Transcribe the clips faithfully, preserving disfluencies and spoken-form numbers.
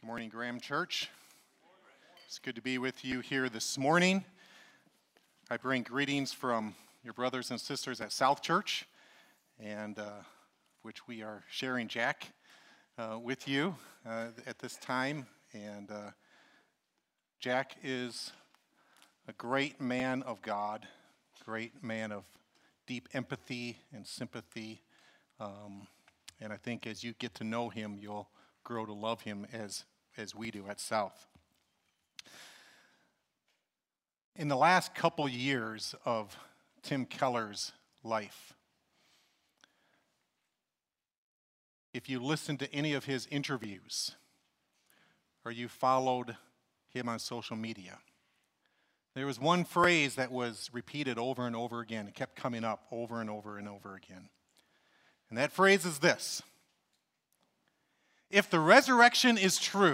Good morning, Graham Church. It's good to be with you here this morning. I bring greetings from your brothers and sisters at South Church, and uh, which we are sharing Jack uh, with you uh, at this time. And uh, Jack is a great man of God, great man of deep empathy and sympathy. Um, and I think as you get to know him, you'll grow to love him as as we do at South. In the last couple years of Tim Keller's life, if you listened to any of his interviews or you followed him on social media, there was one phrase that was repeated over and over again. It kept coming up over and over and over again. And that phrase is this: if the resurrection is true,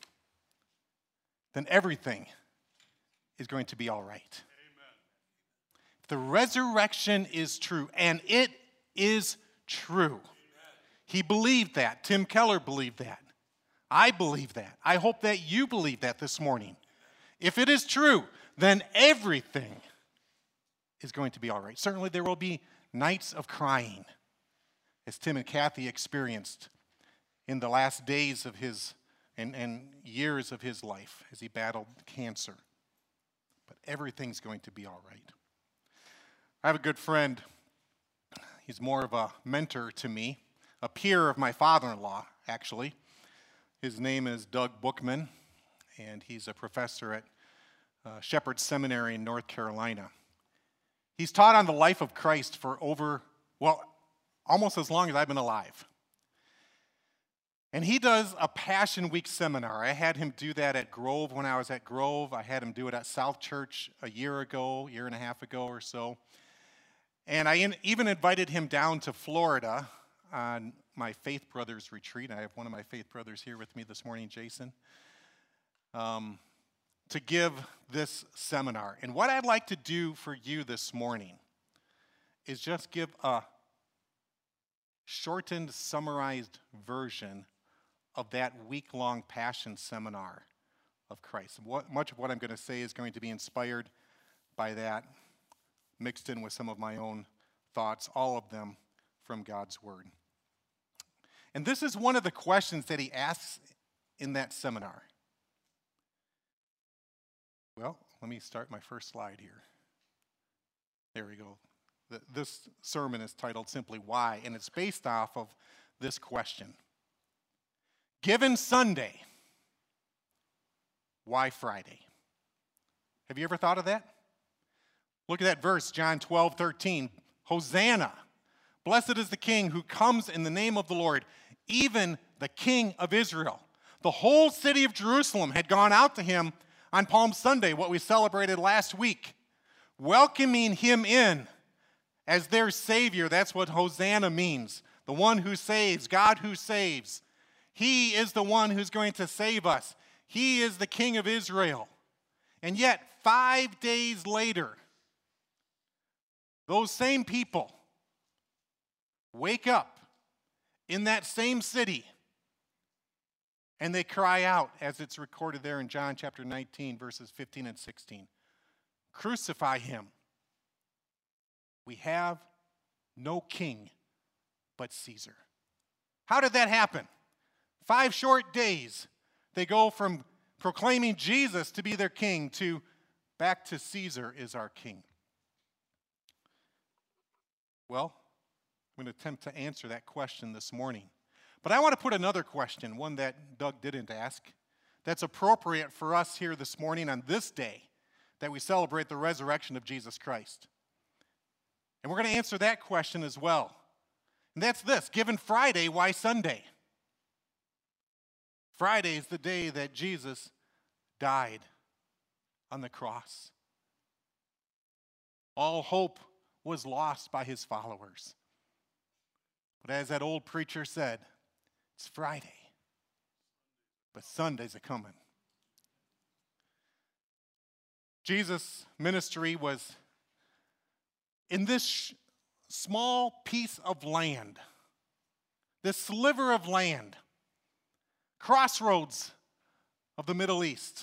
then everything is going to be all right. Amen. If the resurrection is true, and it is true. Amen. He believed that. Tim Keller believed that. I believe that. I hope that you believe that this morning. If it is true, then everything is going to be all right. Certainly there will be nights of crying, as Tim and Kathy experienced in the last days of his and, and years of his life as he battled cancer. But everything's going to be all right. I have a good friend. He's more of a mentor to me, a peer of my father-in-law, actually. His name is Doug Bookman, and he's a professor at uh, Shepherd Seminary in North Carolina. He's taught on the life of Christ for over, well, almost as long as I've been alive. And he does a Passion Week seminar. I had him do that at Grove when I was at Grove. I had him do it at South Church a year ago, year and a half ago or so. And I in, even invited him down to Florida on my Faith Brothers retreat. I have one of my Faith Brothers here with me this morning, Jason, um, to give this seminar. And what I'd like to do for you this morning is just give a shortened, summarized version of that week-long Passion Seminar of Christ. What, much of what I'm going to say is going to be inspired by that, mixed in with some of my own thoughts, all of them from God's Word. And this is one of the questions that he asks in that seminar. Well, let me start my first slide here. There we go. The, this sermon is titled simply Why, and it's based off of this question. Given Sunday, why Friday? Have you ever thought of that? Look at that verse, John twelve, thirteen. Hosanna, blessed is the King who comes in the name of the Lord, even the King of Israel. The whole city of Jerusalem had gone out to him on Palm Sunday, what we celebrated last week, welcoming him in as their Savior. That's what Hosanna means. The one who saves, God who saves. He is the one who's going to save us. He is the King of Israel. And yet, five days later, those same people wake up in that same city and they cry out, as it's recorded there in John chapter nineteen, verses fifteen and sixteen, crucify him. We have no king but Caesar. How did that happen? Five short days. They go from proclaiming Jesus to be their king to back to Caesar is our king. Well, I'm going to attempt to answer that question this morning. But I want to put another question, one that Doug didn't ask, that's appropriate for us here this morning on this day that we celebrate the resurrection of Jesus Christ. And we're going to answer that question as well. And that's this: given Friday, why Sunday? Friday is the day that Jesus died on the cross. All hope was lost by his followers. But as that old preacher said, it's Friday, but Sunday's a coming. Jesus' ministry was in this sh- small piece of land, this sliver of land, crossroads of the Middle East.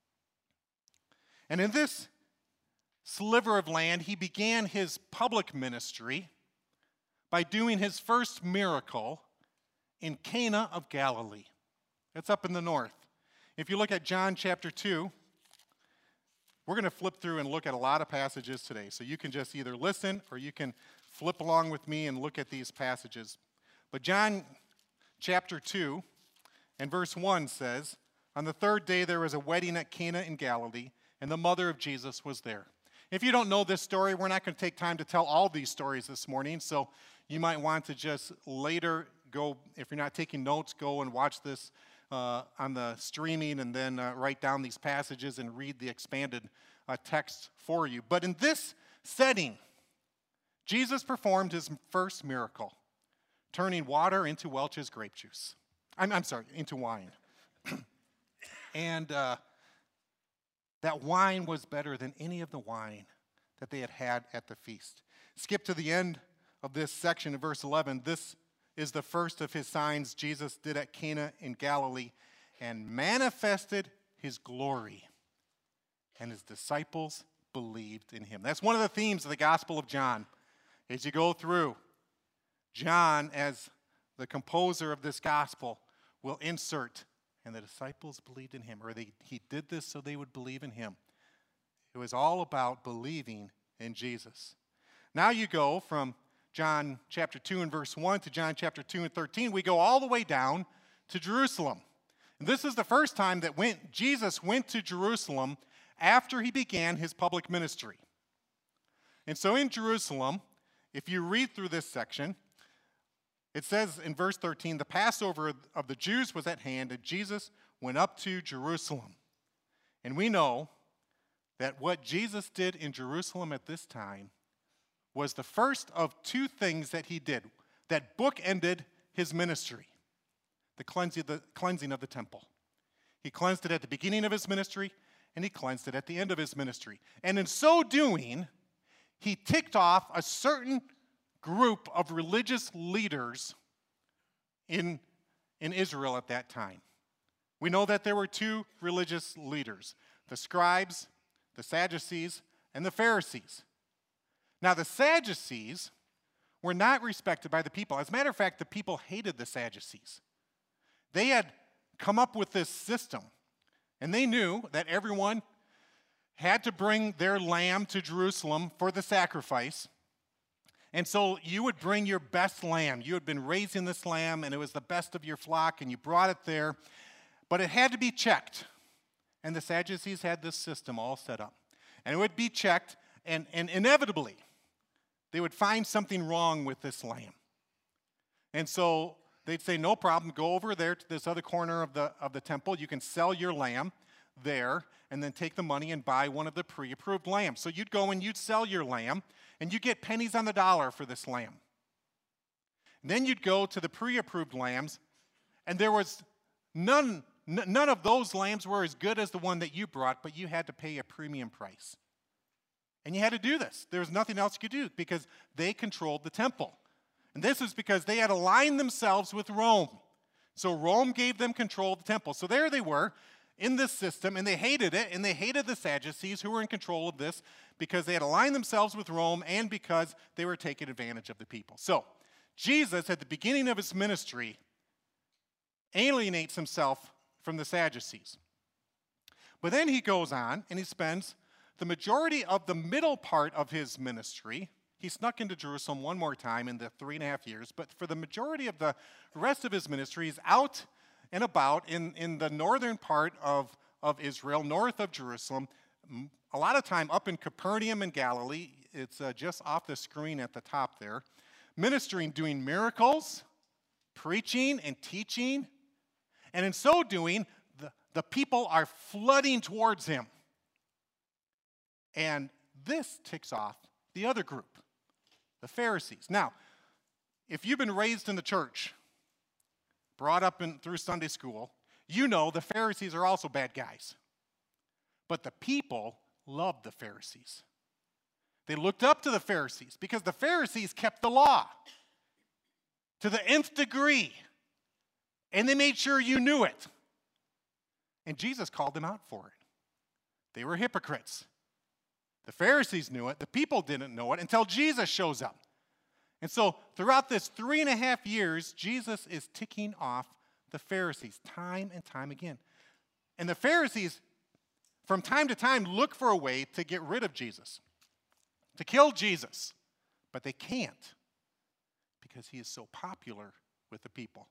And in this sliver of land, he began his public ministry by doing his first miracle in Cana of Galilee. That's up in the north. If you look at John chapter two, we're going to flip through and look at a lot of passages today. So you can just either listen or you can flip along with me and look at these passages. But John chapter two and verse one says, "On the third day there was a wedding at Cana in Galilee, and the mother of Jesus was there." If you don't know this story, we're not going to take time to tell all these stories this morning, so you might want to just later go, if you're not taking notes, go and watch this uh, on the streaming and then uh, write down these passages and read the expanded uh, text for you. But in this setting, Jesus performed his first miracle, turning water into Welch's grape juice. I'm, I'm sorry, into wine. and uh, that wine was better than any of the wine that they had had at the feast. Skip to the end of this section in verse eleven. This is the first of his signs Jesus did at Cana in Galilee and manifested his glory, and his disciples believed in him. That's one of the themes of the Gospel of John. As you go through, John, as the composer of this gospel, will insert, and the disciples believed in him, or they, he did this so they would believe in him. It was all about believing in Jesus. Now you go from John chapter two and verse one to John chapter two and thirteen. We go all the way down to Jerusalem. And this is the first time that went, Jesus went to Jerusalem after he began his public ministry. And so in Jerusalem, if you read through this section, it says in verse thirteen, the Passover of the Jews was at hand, and Jesus went up to Jerusalem. And we know that what Jesus did in Jerusalem at this time was the first of two things that he did that bookended his ministry, the cleansing, the cleansing of the temple. He cleansed it at the beginning of his ministry, and he cleansed it at the end of his ministry. And in so doing, he ticked off a certain group of religious leaders in, in Israel at that time. We know that there were two religious leaders, the scribes, the Sadducees, and the Pharisees. Now, the Sadducees were not respected by the people. As a matter of fact, the people hated the Sadducees. They had come up with this system, and they knew that everyone had to bring their lamb to Jerusalem for the sacrifice. And so you would bring your best lamb. You had been raising this lamb, and it was the best of your flock, and you brought it there. But it had to be checked. And the Sadducees had this system all set up. And it would be checked, and, and inevitably, they would find something wrong with this lamb. And so they'd say, no problem, go over there to this other corner of the, of the temple. You can sell your lamb there, and then take the money and buy one of the pre-approved lambs. So you'd go and you'd sell your lamb, and you get pennies on the dollar for this lamb. And then you'd go to the pre-approved lambs, and there was none, n- none of those lambs were as good as the one that you brought, but you had to pay a premium price. And you had to do this. There was nothing else you could do because they controlled the temple. And this is because they had aligned themselves with Rome. So Rome gave them control of the temple. So there they were in this system, and they hated it, and they hated the Sadducees who were in control of this because they had aligned themselves with Rome and because they were taking advantage of the people. So Jesus, at the beginning of his ministry, alienates himself from the Sadducees. But then he goes on, and he spends the majority of the middle part of his ministry. He snuck into Jerusalem one more time in the three and a half years, but for the majority of the rest of his ministry, he's out and about in, in the northern part of, of Israel, north of Jerusalem, a lot of time up in Capernaum in Galilee. It's uh, just off the screen at the top there, ministering, doing miracles, preaching and teaching, and in so doing, the, the people are flooding towards him. And this ticks off the other group, the Pharisees. Now, if you've been raised in the church, brought up in, through Sunday school, you know the Pharisees are also bad guys. But the people loved the Pharisees. They looked up to the Pharisees because the Pharisees kept the law to the nth degree, and they made sure you knew it. And Jesus called them out for it. They were hypocrites. The Pharisees knew it. The people didn't know it until Jesus shows up. And so throughout this three and a half years, Jesus is ticking off the Pharisees time and time again. And the Pharisees, from time to time, look for a way to get rid of Jesus, to kill Jesus. But they can't because he is so popular with the people.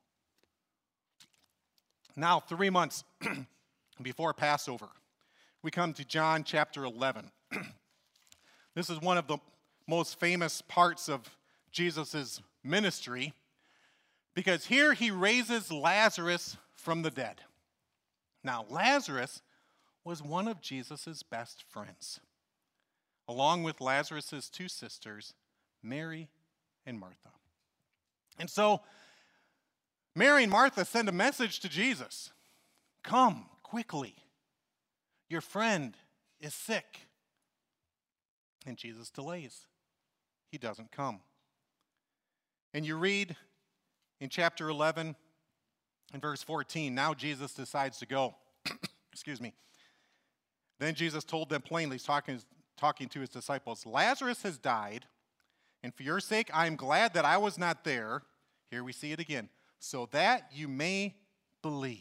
Now, three months before Passover, we come to John chapter eleven. This is one of the most famous parts of Jesus' ministry because here he raises Lazarus from the dead. Now, Lazarus was one of Jesus' best friends, along with Lazarus' two sisters, Mary and Martha. And so, Mary and Martha send a message to Jesus. Come quickly. Your friend is sick. And Jesus delays. He doesn't come. And you read in chapter eleven, in verse fourteen, now Jesus decides to go. Excuse me. Then Jesus told them plainly, talking, talking to his disciples, Lazarus has died, and for your sake I am glad that I was not there. Here we see it again. So that you may believe.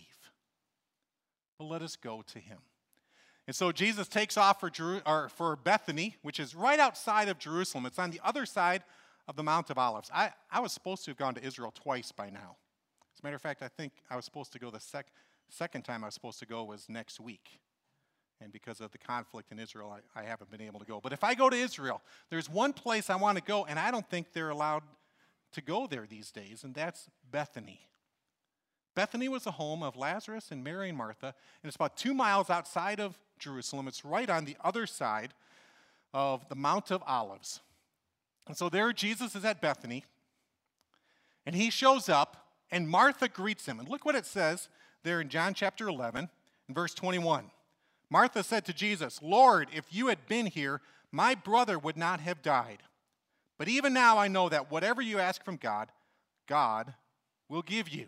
But let us go to him. And so Jesus takes off for, Jeru- or for Bethany, which is right outside of Jerusalem. It's on the other side of the Mount of Olives. I, I was supposed to have gone to Israel twice by now. As a matter of fact, I think I was supposed to go the sec- second time I was supposed to go was next week. And because of the conflict in Israel, I, I haven't been able to go. But if I go to Israel, there's one place I want to go, and I don't think they're allowed to go there these days, and that's Bethany. Bethany was the home of Lazarus and Mary and Martha, and it's about two miles outside of Jerusalem. It's right on the other side of the Mount of Olives. And so there Jesus is at Bethany, and he shows up, and Martha greets him. And look what it says there in John chapter eleven, in verse twenty-one. Martha said to Jesus, Lord, if you had been here, my brother would not have died. But even now I know that whatever you ask from God, God will give you.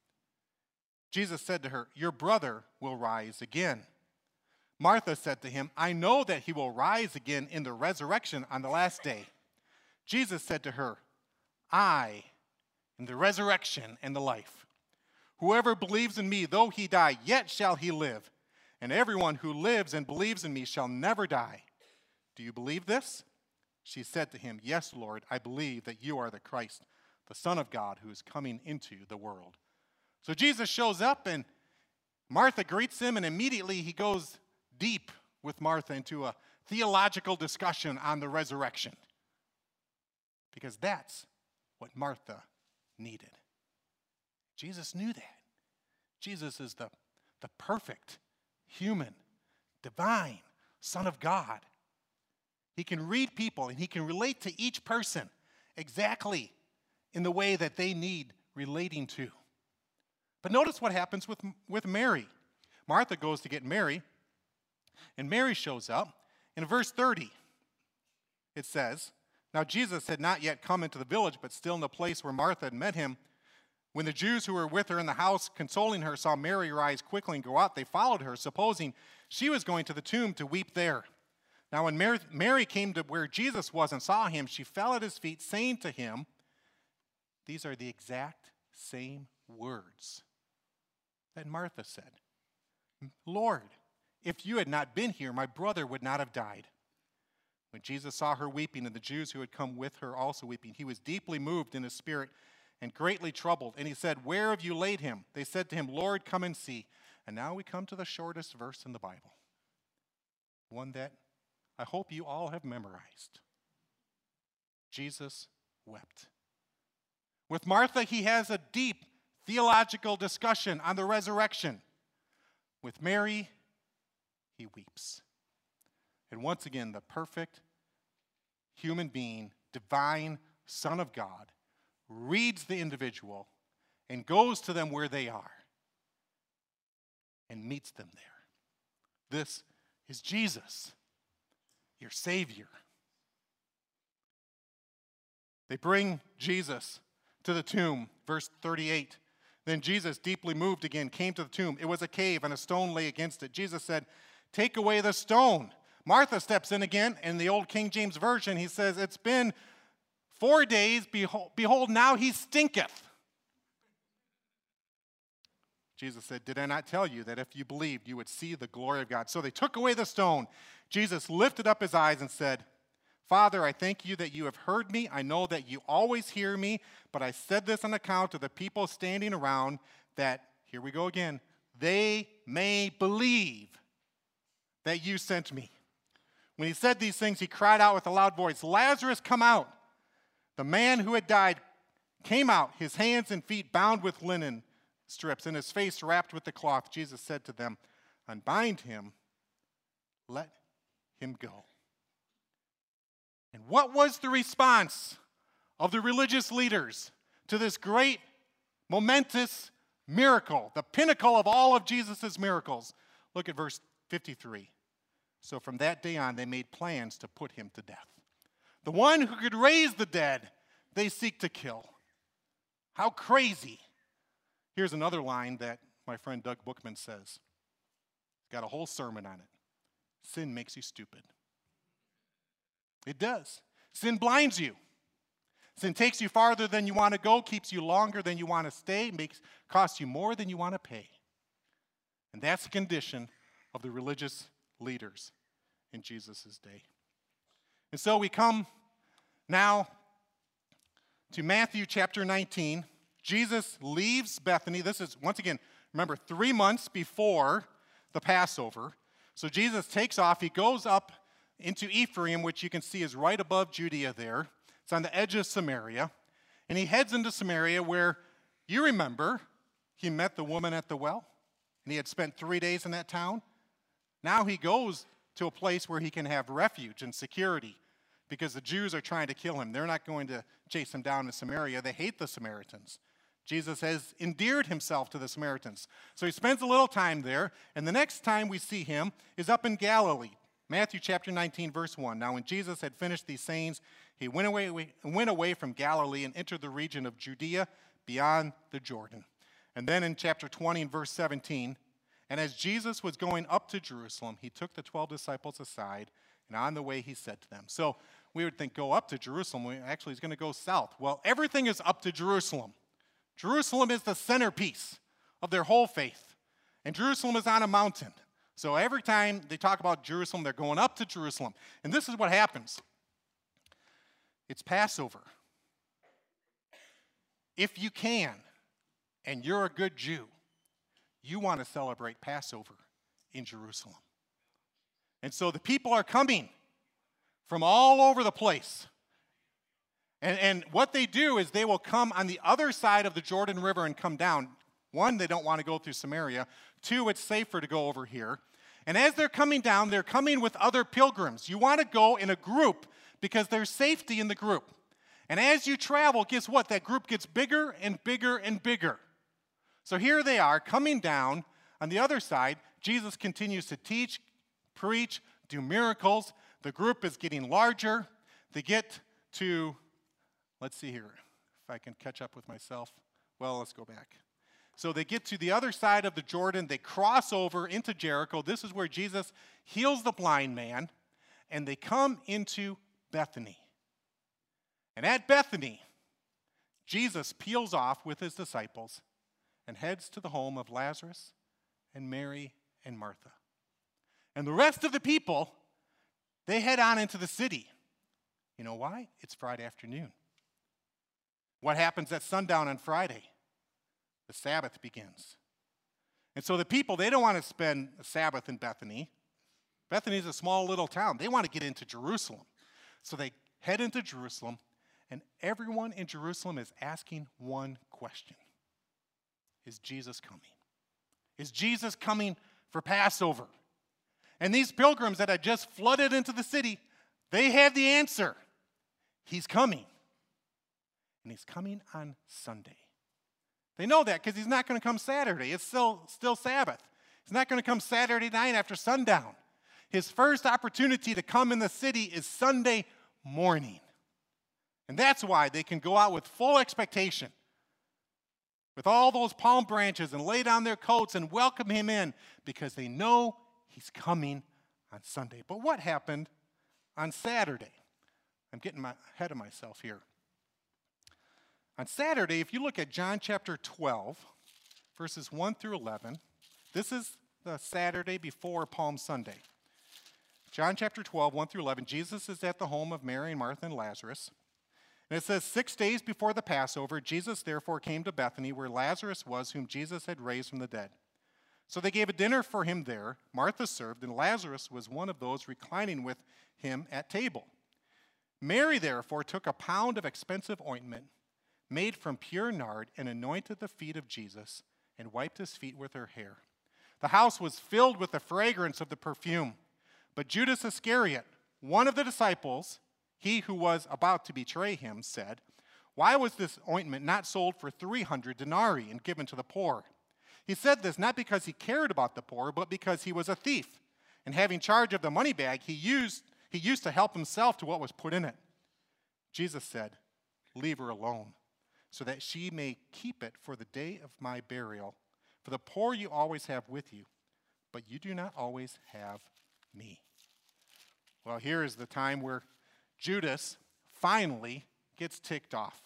Jesus said to her, your brother will rise again. Martha said to him, I know that he will rise again in the resurrection on the last day. Jesus said to her, I am the resurrection and the life. Whoever believes in me, though he die, yet shall he live. And everyone who lives and believes in me shall never die. Do you believe this? She said to him, yes, Lord, I believe that you are the Christ, the Son of God, who is coming into the world. So Jesus shows up, and Martha greets him, and immediately he goes deep with Martha into a theological discussion on the resurrection. Because that's what Martha needed. Jesus knew that. Jesus is the, the perfect, human, divine Son of God. He can read people, and he can relate to each person exactly in the way that they need relating to. But notice what happens with, with Mary. Martha goes to get Mary, and Mary shows up. In verse thirty, it says, now Jesus had not yet come into the village, but still in the place where Martha had met him. When the Jews who were with her in the house consoling her saw Mary rise quickly and go out, they followed her, supposing she was going to the tomb to weep there. Now when Mary, Mary came to where Jesus was and saw him, she fell at his feet, saying to him, these are the exact same words that Martha said. Lord, if you had not been here, my brother would not have died. When Jesus saw her weeping and the Jews who had come with her also weeping, he was deeply moved in his spirit and greatly troubled. And he said, where have you laid him? They said to him, Lord, come and see. And now we come to the shortest verse in the Bible, one that I hope you all have memorized. Jesus wept. With Martha, he has a deep theological discussion on the resurrection. With Mary, he weeps. And once again, the perfect human being, divine Son of God, reads the individual and goes to them where they are and meets them there. This is Jesus, your Savior. They bring Jesus to the tomb, verse thirty-eight. Then Jesus, deeply moved again, came to the tomb. It was a cave, and a stone lay against it. Jesus said, "Take away the stone." Martha steps in again. In the old King James Version, he says, "It's been four days. Behold, behold now he stinketh." Jesus said, "Did I not tell you that if you believed, you would see the glory of God?" So they took away the stone. Jesus lifted up his eyes and said, "Father, I thank you that you have heard me. I know that you always hear me, but I said this on account of the people standing around, that," here we go again, "they may believe that you sent me." When he said these things, he cried out with a loud voice, "Lazarus, come out." The man who had died came out, his hands and feet bound with linen strips, and his face wrapped with the cloth. Jesus said to them, "Unbind him, let him go." And what was the response of the religious leaders to this great, momentous miracle, the pinnacle of all of Jesus' miracles? Look at verse fifty-three. So from that day on, they made plans to put him to death. The one who could raise the dead, they seek to kill. How crazy. Here's another line that my friend Doug Bookman says. He's got a whole sermon on it. Sin makes you stupid. It does. Sin blinds you. Sin takes you farther than you want to go, keeps you longer than you want to stay, makes costs you more than you want to pay. And that's the condition of the religious leaders in Jesus' day. And so we come now to Matthew chapter nineteen. Jesus leaves Bethany. This is, once again, remember, three months before the Passover. So Jesus takes off. He goes up into Ephraim, which you can see is right above Judea there. It's on the edge of Samaria. And he heads into Samaria where, you remember, he met the woman at the well. And he had spent three days in that town. Now he goes to a place where he can have refuge and security because the Jews are trying to kill him. They're not going to chase him down to Samaria. They hate the Samaritans. Jesus has endeared himself to the Samaritans. So he spends a little time there, and the next time we see him is up in Galilee. Matthew chapter nineteen, verse one. Now when Jesus had finished these sayings, he went away, went away from Galilee and entered the region of Judea beyond the Jordan. And then in chapter twenty and verse seventeen, and as Jesus was going up to Jerusalem, he took the twelve disciples aside, and on the way he said to them. So we would think, go up to Jerusalem. We actually, he's going to go south. Well, everything is up to Jerusalem. Jerusalem is the centerpiece of their whole faith. And Jerusalem is on a mountain. So every time they talk about Jerusalem, they're going up to Jerusalem. And this is what happens. It's Passover. If you can, and you're a good Jew, you want to celebrate Passover in Jerusalem. And so the people are coming from all over the place. And, and what they do is they will come on the other side of the Jordan River and come down. One, they don't want to go through Samaria. Two, it's safer to go over here. And as they're coming down, they're coming with other pilgrims. You want to go in a group because there's safety in the group. And as you travel, guess what? That group gets bigger and bigger and bigger. So here they are coming down. On the other side, Jesus continues to teach, preach, do miracles. The group is getting larger. They get to, let's see here, if I can catch up with myself. Well, let's go back. So they get to the other side of the Jordan. They cross over into Jericho. This is where Jesus heals the blind man. And they come into Bethany. And at Bethany, Jesus peels off with his disciples and heads to the home of Lazarus and Mary and Martha. And the rest of the people, they head on into the city. You know why? It's Friday afternoon. What happens at sundown on Friday? The Sabbath begins. And so the people, they don't want to spend a Sabbath in Bethany. Bethany is a small little town. They want to get into Jerusalem. So they head into Jerusalem, and everyone in Jerusalem is asking one question. Is Jesus coming? Is Jesus coming for Passover? And these pilgrims that had just flooded into the city, they had the answer. He's coming. And he's coming on Sunday. They know that because he's not going to come Saturday. It's still, still Sabbath. He's not going to come Saturday night after sundown. His first opportunity to come in the city is Sunday morning. And that's why they can go out with full expectation. with all those palm branches and lay down their coats and welcome him in because they know he's coming on Sunday. But what happened on Saturday? I'm getting my, ahead of myself here. On Saturday, if you look at John chapter twelve, verses one through eleven, this is the Saturday before Palm Sunday. John chapter twelve, one through eleven, Jesus is at the home of Mary and Martha and Lazarus. And it says, six days before the Passover, Jesus therefore came to Bethany, where Lazarus was, whom Jesus had raised from the dead. So they gave a dinner for him there. Martha served, and Lazarus was one of those reclining with him at table. Mary therefore took a pound of expensive ointment made from pure nard and anointed the feet of Jesus and wiped his feet with her hair. The house was filled with the fragrance of the perfume. But Judas Iscariot, one of the disciples, he who was about to betray him, said, "Why was this ointment not sold for three hundred denarii and given to the poor?" He said this not because he cared about the poor, but because he was a thief. And having charge of the money bag, he used, he used to help himself to what was put in it. Jesus said, "Leave her alone, so that she may keep it for the day of my burial. For the poor you always have with you, but you do not always have me." Well, here is the time where Judas finally gets ticked off.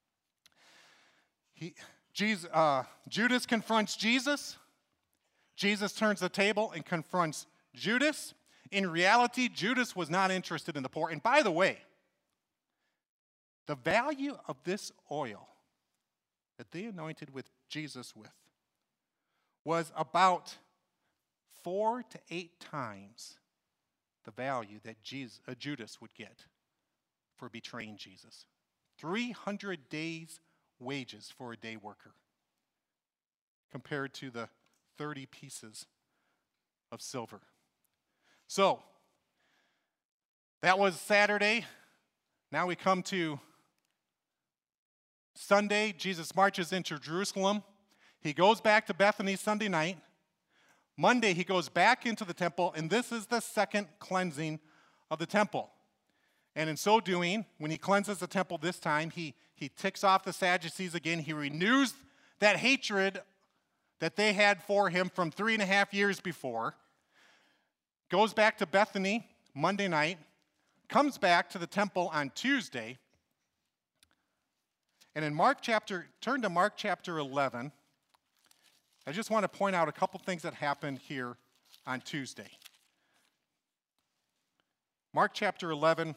He, Jesus, uh, Judas confronts Jesus. Jesus turns the table and confronts Judas. In reality, Judas was not interested in the poor. And by the way, the value of this oil that they anointed with Jesus with was about four to eight times the value that Jesus, uh, Judas would get for betraying Jesus. three hundred days' wages for a day worker compared to the thirty pieces of silver. So, that was Saturday. Now we come to Sunday. Jesus marches into Jerusalem. He goes back to Bethany Sunday night. Monday, he goes back into the temple, and this is the second cleansing of the temple. And in so doing, when he cleanses the temple this time, he, he ticks off the Sadducees again. He renews that hatred that they had for him from three and a half years before. Goes back to Bethany Monday night. Comes back to the temple on Tuesday. And in Mark chapter, turn to Mark chapter eleven. I just want to point out a couple things that happened here on Tuesday. Mark chapter eleven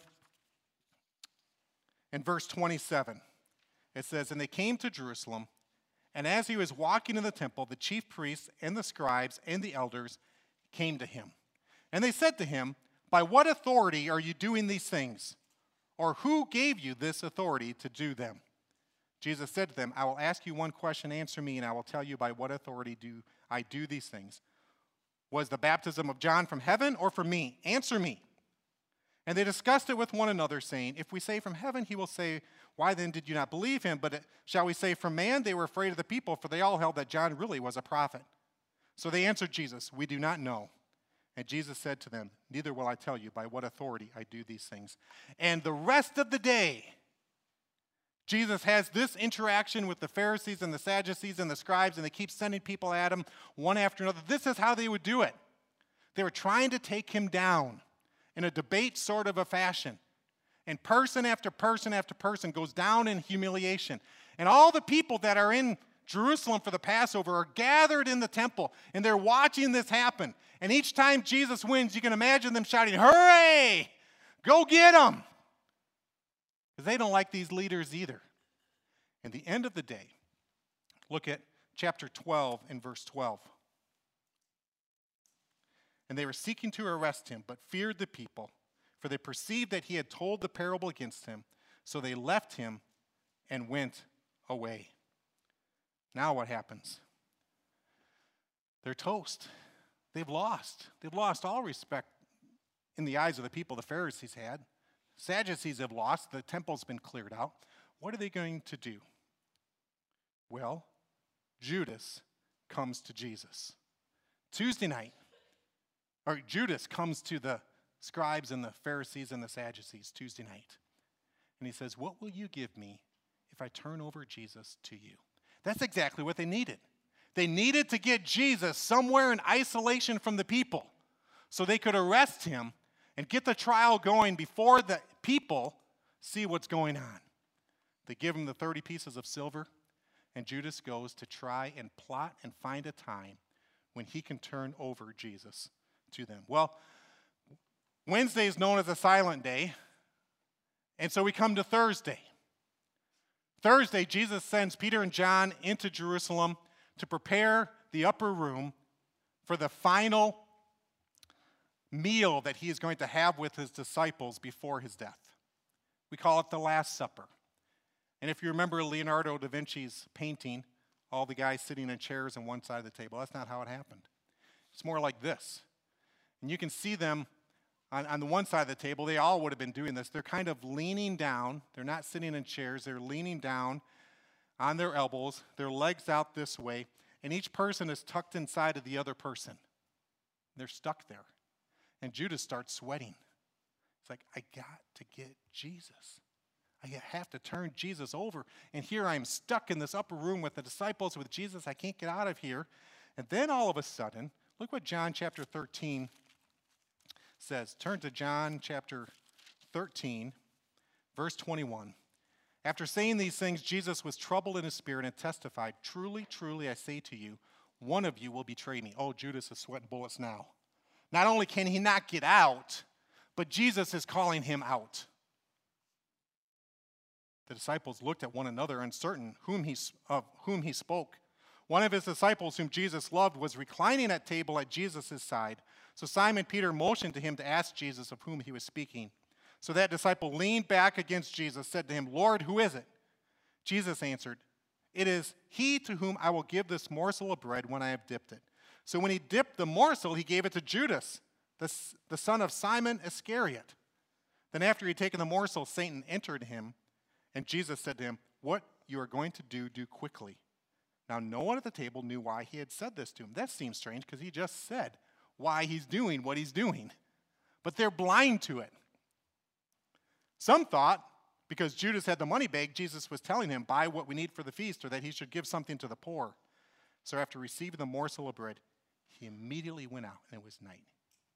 and verse twenty-seven. It says, "And they came to Jerusalem, and as he was walking in the temple, the chief priests and the scribes and the elders came to him. And they said to him, 'By what authority are you doing these things? Or who gave you this authority to do them?' Jesus said to them, 'I will ask you one question, answer me, and I will tell you by what authority do I do these things. Was the baptism of John from heaven or from me? Answer me.' And they discussed it with one another, saying, 'If we say from heaven, he will say, why then did you not believe him? But shall we say from man?' They were afraid of the people, for they all held that John really was a prophet. So they answered Jesus, 'We do not know.' And Jesus said to them, 'Neither will I tell you by what authority I do these things.'" And the rest of the day, Jesus has this interaction with the Pharisees and the Sadducees and the scribes, and they keep sending people at him one after another. This is how they would do it. They were trying to take him down in a debate sort of a fashion. And person after person after person goes down in humiliation. And all the people that are in Jerusalem for the Passover are gathered in the temple, and they're watching this happen. And each time Jesus wins, you can imagine them shouting, "Hooray! Go get him!" Because they don't like these leaders either. At the end of the day, look at chapter twelve and verse twelve. "And they were seeking to arrest him, but feared the people, for they perceived that he had told the parable against him. So they left him and went away." Now what happens? They're toast. They've lost. They've lost all respect in the eyes of the people the Pharisees had. Sadducees have lost. The temple's been cleared out. What are they going to do? Well, Judas comes to Jesus. Tuesday night, or Judas comes to the scribes and the Pharisees and the Sadducees Tuesday night. And he says, "What will you give me if I turn over Jesus to you?" That's exactly what they needed. They needed to get Jesus somewhere in isolation from the people so they could arrest him and get the trial going before the people see what's going on. They give him the thirty pieces of silver, and Judas goes to try and plot and find a time when he can turn over Jesus to them. Well, Wednesday is known as a silent day, and so we come to Thursday. Thursday, Jesus sends Peter and John into Jerusalem to prepare the upper room for the final meal that he is going to have with his disciples before his death. We call it the Last Supper. And if you remember Leonardo da Vinci's painting, all the guys sitting in chairs on one side of the table, that's not how it happened. It's more like this. And you can see them on, on the one side of the table. They all would have been doing this. They're kind of leaning down. They're not sitting in chairs. They're leaning down on their elbows, their legs out this way, and each person is tucked inside of the other person. They're stuck there. And Judas starts sweating. It's like, I got to get Jesus. I have to turn Jesus over. And here I am stuck in this upper room with the disciples, with Jesus. I can't get out of here. And then all of a sudden, look what John chapter thirteen says. Turn to John chapter thirteen, verse twenty-one. After saying these things, Jesus was troubled in his spirit and testified, truly, truly, I say to you, one of you will betray me. Oh, Judas is sweating bullets now. Not only can he not get out, but Jesus is calling him out. The disciples looked at one another, uncertain whom he, of whom he spoke. One of his disciples, whom Jesus loved, was reclining at table at Jesus' side. So Simon Peter motioned to him to ask Jesus of whom he was speaking. So that disciple leaned back against Jesus, said to him, Lord, who is it? Jesus answered, it is he to whom I will give this morsel of bread when I have dipped it. So when he dipped the morsel, he gave it to Judas, the, the son of Simon Iscariot. Then after he had taken the morsel, Satan entered him, and Jesus said to him, what you are going to do, do quickly. Now no one at the table knew why he had said this to him. That seems strange because he just said why he's doing what he's doing. But they're blind to it. Some thought, because Judas had the money bag, Jesus was telling him, buy what we need for the feast, or that he should give something to the poor. So after receiving the morsel of bread, he immediately went out, and it was night.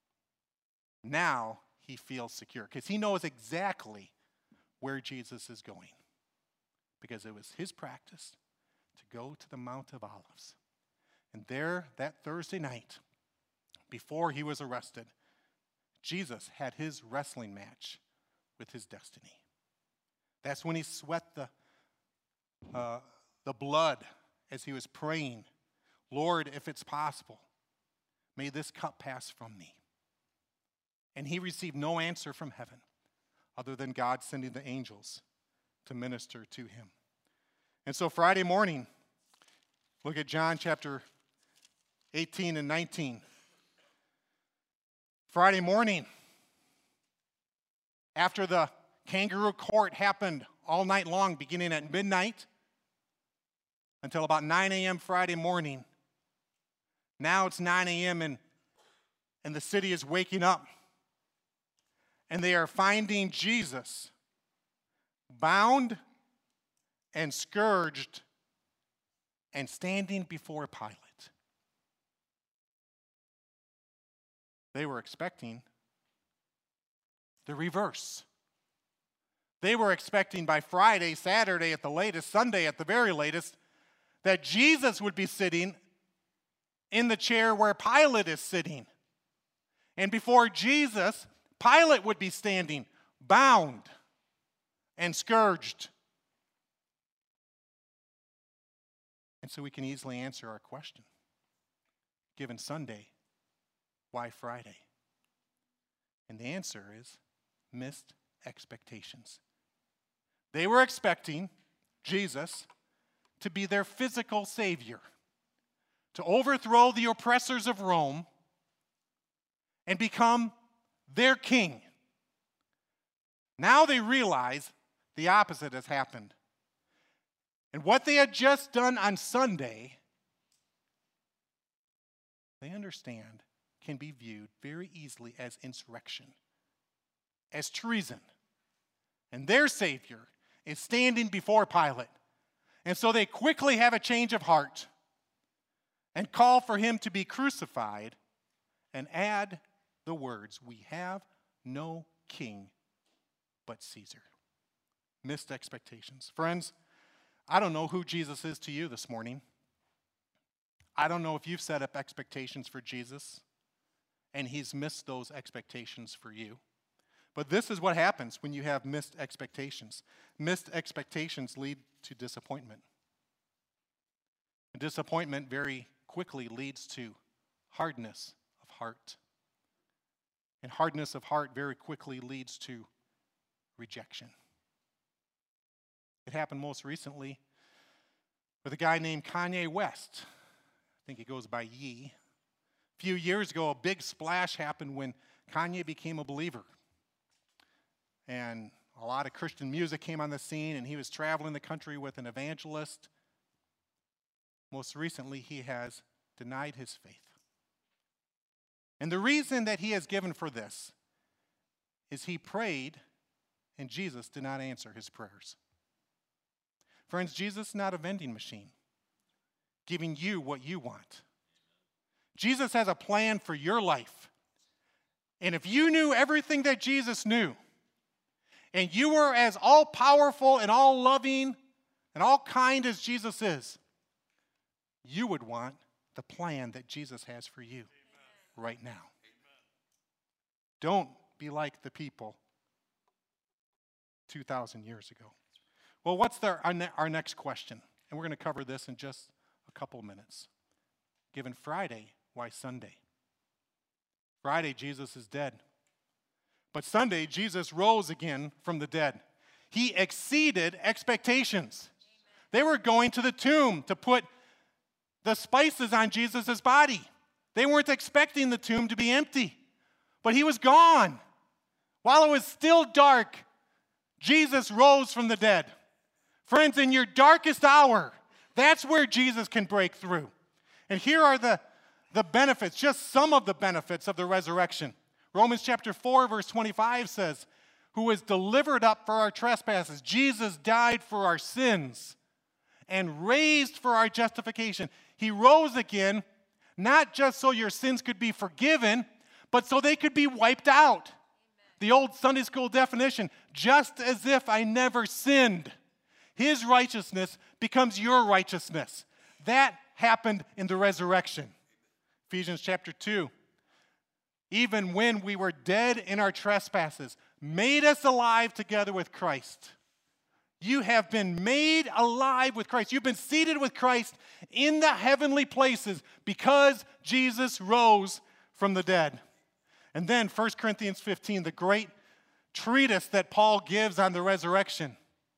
Now he feels secure, because he knows exactly where Jesus is going, because it was his practice to go to the Mount of Olives. And there, that Thursday night, before he was arrested, Jesus had his wrestling match with his destiny. That's when he sweat the, uh, the blood as he was praying, Lord, if it's possible, may this cup pass from me. And he received no answer from heaven other than God sending the angels to minister to him. And so Friday morning, look at John chapter eighteen and nineteen. Friday morning, after the kangaroo court happened all night long, beginning at midnight until about nine a.m. Friday morning. Now it's nine a.m. and, and the city is waking up. And they are finding Jesus bound and scourged and standing before Pilate. They were expecting the reverse. They were expecting by Friday, Saturday at the latest, Sunday at the very latest, that Jesus would be sitting in the chair where Pilate is sitting. And before Jesus, Pilate would be standing, bound and scourged. And so we can easily answer our question. Given Sunday, why Friday? And the answer is missed expectations. They were expecting Jesus to be their physical savior, to overthrow the oppressors of Rome and become their king. Now they realize the opposite has happened. And what they had just done on Sunday, they understand can be viewed very easily as insurrection, as treason. And their Savior is standing before Pilate And so they quickly have a change of heart and call for him to be crucified and add the words, "We have no king but Caesar." Missed expectations. Friends, I don't know who Jesus is to you this morning. I don't know if you've set up expectations for Jesus and he's missed those expectations for you. But this is what happens when you have missed expectations. Missed expectations lead to disappointment. And disappointment very quickly leads to hardness of heart. And hardness of heart very quickly leads to rejection. It happened most recently with a guy named Kanye West. I think he goes by Ye. A few years ago, a big splash happened when Kanye became a believer. And a lot of Christian music came on the scene, and he was traveling the country with an evangelist. Most recently, he has denied his faith. And the reason that he has given for this is he prayed, and Jesus did not answer his prayers. Friends, Jesus is not a vending machine giving you what you want. Jesus has a plan for your life. And if you knew everything that Jesus knew, and you were as all-powerful and all-loving and all-kind as Jesus is, you would want the plan that Jesus has for you right now. Don't be like the people two thousand years ago. Well, what's the, our, ne- our next question? And we're going to cover this in just a couple minutes. Given Friday, why Sunday? Friday, Jesus is dead. But Sunday, Jesus rose again from the dead. He exceeded expectations. They were going to the tomb to put the spices on Jesus' body. They weren't expecting the tomb to be empty. But he was gone. While it was still dark, Jesus rose from the dead. Friends, in your darkest hour, that's where Jesus can break through. And here are the, the benefits, just some of the benefits of the resurrection. Romans chapter four, verse twenty-five says, "Who was delivered up for our trespasses." Jesus died for our sins and raised for our justification. He rose again, not just so your sins could be forgiven, but so they could be wiped out. Amen. The old Sunday school definition, just as if I never sinned. His righteousness becomes your righteousness. That happened in the resurrection. Ephesians chapter two. "Even when we were dead in our trespasses, made us alive together with Christ." You have been made alive with Christ. You've been seated with Christ in the heavenly places because Jesus rose from the dead. And then First Corinthians fifteen, the great treatise that Paul gives on the resurrection.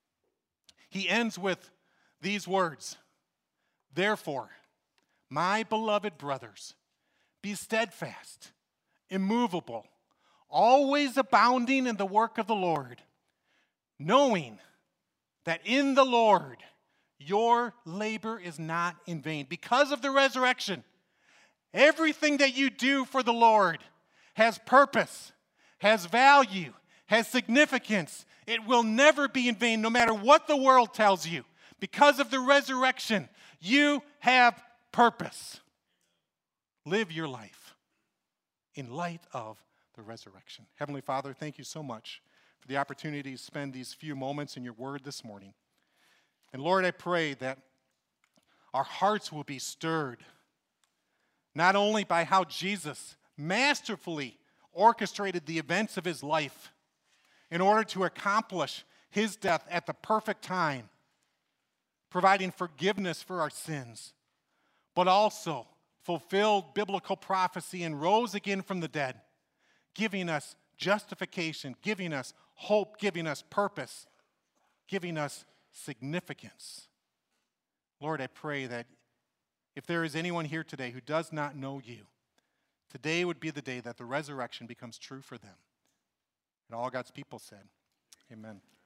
He ends with these words, "Therefore, my beloved brothers, be steadfast, immovable, always abounding in the work of the Lord, knowing that in the Lord your labor is not in vain." Because of the resurrection, everything that you do for the Lord has purpose, has value, has significance. It will never be in vain, no matter what the world tells you. Because of the resurrection, you have purpose. Live your life in light of the resurrection. Heavenly Father, thank you so much for the opportunity to spend these few moments in your word this morning. And Lord, I pray that our hearts will be stirred, not only by how Jesus masterfully orchestrated the events of his life in order to accomplish his death at the perfect time, providing forgiveness for our sins, but also fulfilled biblical prophecy and rose again from the dead, giving us justification, giving us hope, giving us purpose, giving us significance. Lord, I pray that if there is anyone here today who does not know you, today would be the day that the resurrection becomes true for them. And all God's people said, amen.